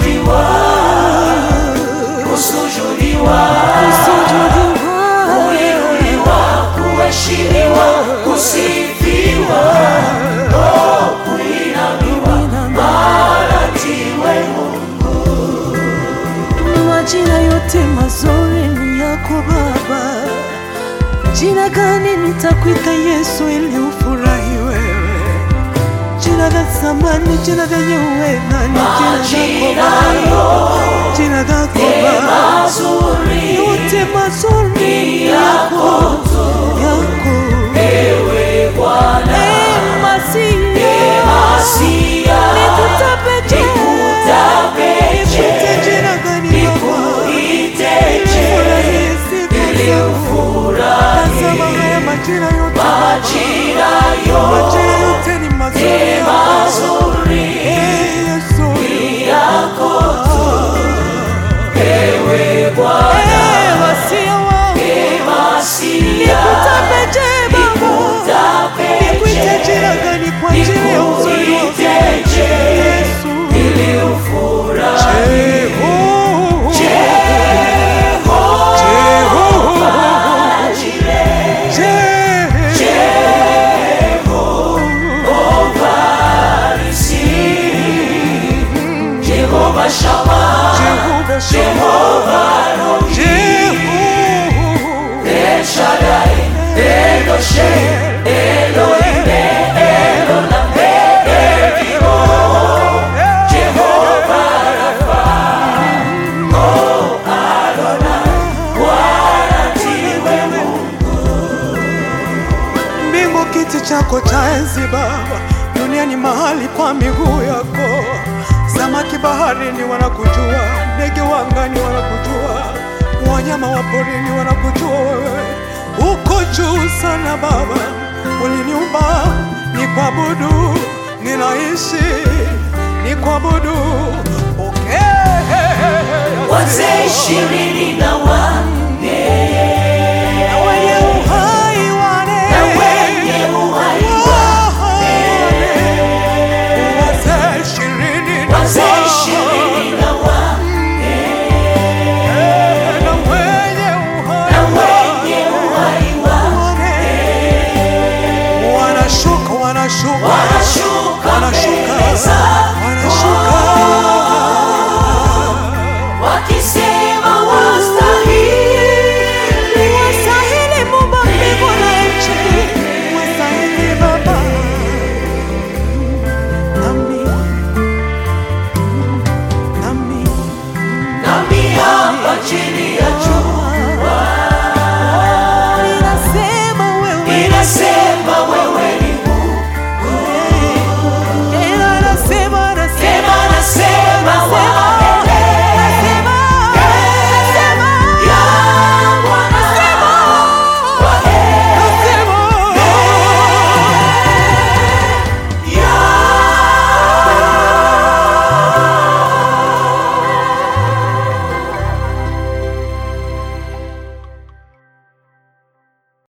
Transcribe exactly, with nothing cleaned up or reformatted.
kuabudiwa, kusujudiwa, kuinuliwa, kuheshimiwa, kusifiwa, oh, kuinamiwa, baratiwe Mungu. Majina yote mazuri ni yako Baba. Jina gani nitakuita Yesu ili ufurahi wewe? Jina la zamani, jina la nyuwe nani? Jina lako jina lako Baba, yote mazuri yako, yako Ewe Bwana, Masia, nikutapeje, jina gani Baba, nikuiteje, ili ufurahi. tazama haya majina yote, Majina majina yote ni mazuri Yesu, ni yako tu. Ewe Bwana, Masia wangu, Masia, nikutapeje Baba, nikuite jina gani kwa ajili ya uzuri wako Yesu, ili ufurahi. Jehovah Shammah, Jehovah Elohim, El Shaddai, Elohim, Elohim, Elohim, Jehovah Rapha, oh Adonai, baratiwe Mungu. mbingu kiti chako cha enzi Baba, dunia ni mahali pa miguu yako. Samaki baharini wanakujua, ndege wangani wanakujua, wanyama wa porini wanakujua wewe. Uko juu sana Baba, uliniumba ni kuabudu, ninaishi ni kuabudu. Pokea Wazee ishirini na wanne na wenye uhai wane, na wenye uhai wane, wazee ishirini na wazee ishirini na wanne na wenye uhai na wenye uhai wane, wanashuka wanashuka wanashuka wanashuka mbele zako, wanashuka wakisema wastahili, wastahili Muumba mbingu na nchi, wastahili Baba. Nami nami nami hapa chini